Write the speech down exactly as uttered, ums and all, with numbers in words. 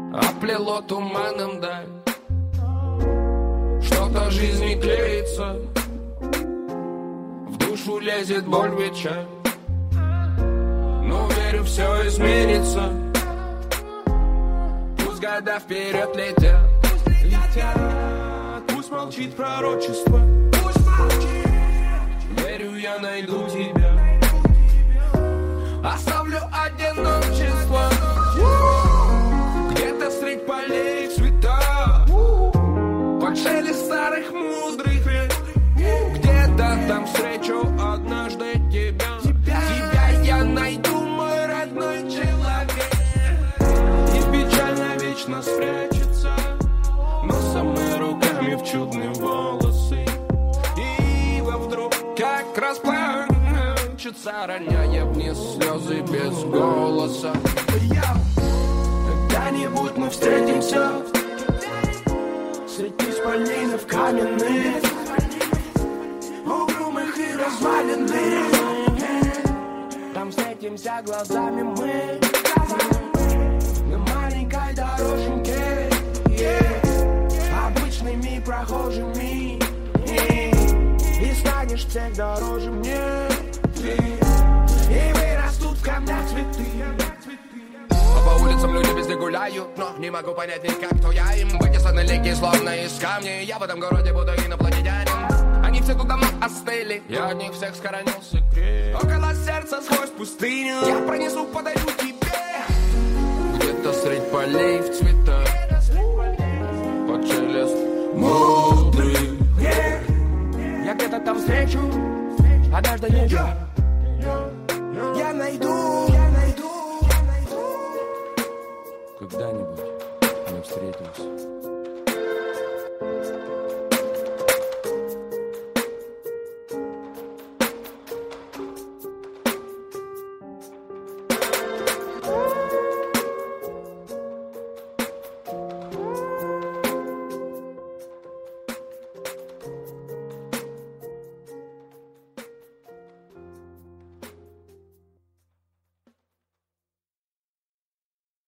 оплело туманом даль. Что-то жизни клеится, в душу лезет боль, печаль. Но верю, все изменится. Пусть года вперед летят, летят. Пусть молчит пророчество, пусть молчит. Верю, я найду тебя, оставлю одиночество. Где-то средь полей цвета, под шелест старых мудрых лет. Где-то там встречу однажды тебя. Тебя я найду, мой родной человек. И печально вечно спрячется носом и руками в чудные волосы. И вдруг как расплачется, роняя вниз слезы без голоса. Когда-нибудь мы встретимся среди исполинов каменных, угрюмых и разваленных. Там встретимся глазами мы на маленькой дороженьке, yeah. Обычными прохожими, yeah. И станешь всех дороже мне, yeah. И вырастут в камнях цветы. По улицам люди везде гуляют, но не могу понять никак, кто я им. Вытесаны лики, словно из камня. Я в этом городе буду инопланетянин. Они все тут давно остыли, я от них всех схоронил секрет. Около сердца сквозь пустыню я пронесу, подарю тебе. Где-то средь полей в цветах, под шелест мудрых, yeah. Я где-то там встречу однажды тебя. Я найду, я найду, когда-нибудь мы встретимся.